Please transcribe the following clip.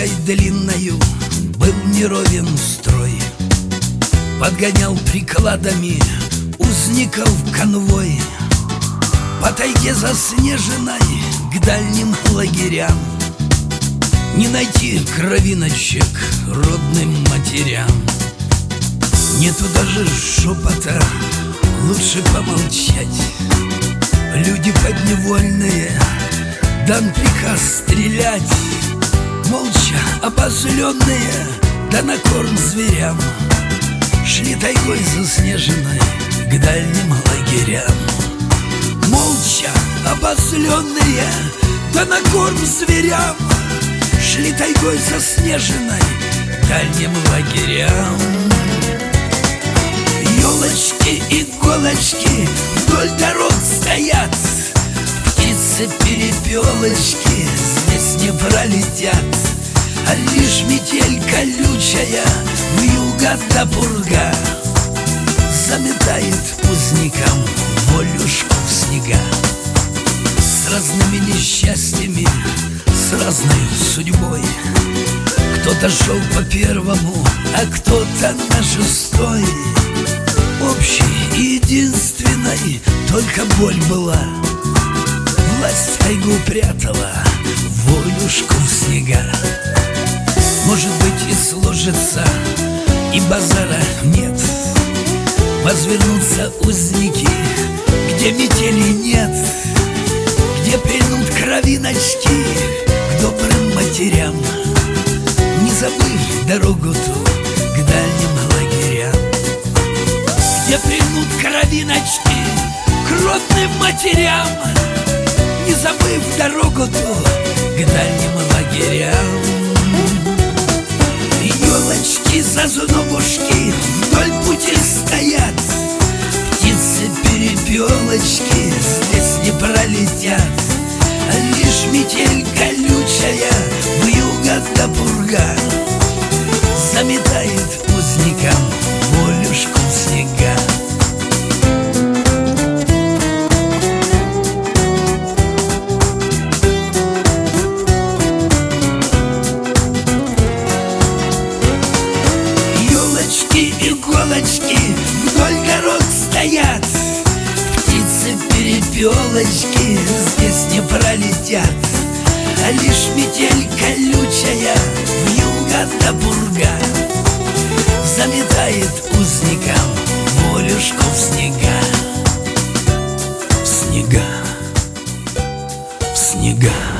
дорогой длинною был неровен строй. Подгонял прикладами узников конвой по тайге заснеженной к дальним лагерям. Не найти кровиночек родным матерям. Нету даже шепота, лучше помолчать. Люди подневольные, дан приказ стрелять. Молча обозленные, да на корм зверям, шли тайгой заснеженной к дальним лагерям. Молча обозленные, да на корм зверям, шли тайгой заснеженной к дальним лагерям. Елочки, иголочки вдоль дорог стоят, птицы-перепелочки здесь не пролетят. А лишь метель колючая, вьюга да пурга заметает узникам волюшку в снега. С разными несчастьями, с разной судьбой. Кто-то шел по первому, а кто-то на шестой. Общей и единственной только боль была. Власть тайгу прятала, волюшку в снега. Может быть, и сложится, и базара нет. Возвернутся узники, где метели нет, где прильнут кровиночки к добрым матерям, не забыв дорогу ту к дальним лагерям. Где прильнут кровиночки к родным матерям, не забыв дорогу ту к дальним лагерям. Елочки, зазнобушки вдоль пути стоят, птицы-перепелочки здесь не пролетят. А лишь метель колючая, вьюга да пурга заметает узникам волюшку в снега. Иголочки вдоль дорог стоят, птицы-перепелочки здесь не пролетят. А лишь метель колючая, вьюга да пурга заметает узникам волюшку в снега. В снега, в снега.